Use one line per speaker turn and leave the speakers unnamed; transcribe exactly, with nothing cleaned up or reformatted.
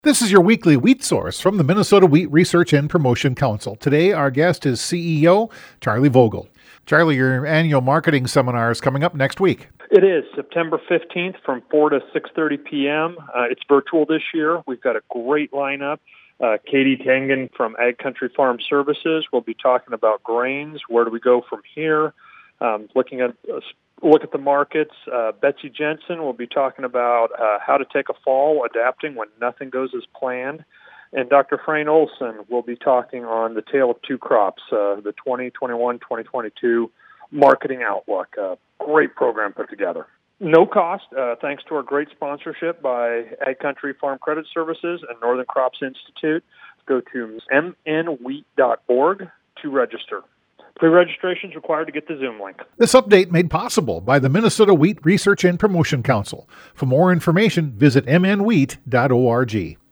This is your weekly wheat source from the Minnesota Wheat Research and Promotion Council. Today, our guest is C E O Charlie Vogel. Charlie, your annual marketing seminar is coming up next week.
It is September fifteenth from four to six thirty p.m. Uh, it's virtual this year. We've got a great lineup. Uh, Katie Tengen from Ag Country Farm Services will be talking about grains. Where do we go from here? Um, looking at uh, look at the markets. Uh, Betsy Jensen will be talking about uh, how to take a fall, adapting when nothing goes as planned. And Doctor Frayne Olson will be talking on the tale of two crops, uh, the twenty twenty-one twenty twenty-two marketing outlook. Uh, great program put together. No cost, uh, thanks to our great sponsorship by Ag Country Farm Credit Services and Northern Crops Institute. Go to m n wheat dot org to register. Pre-registration is required to get the Zoom link.
This update made possible by the Minnesota Wheat Research and Promotion Council. For more information, visit m n wheat dot org.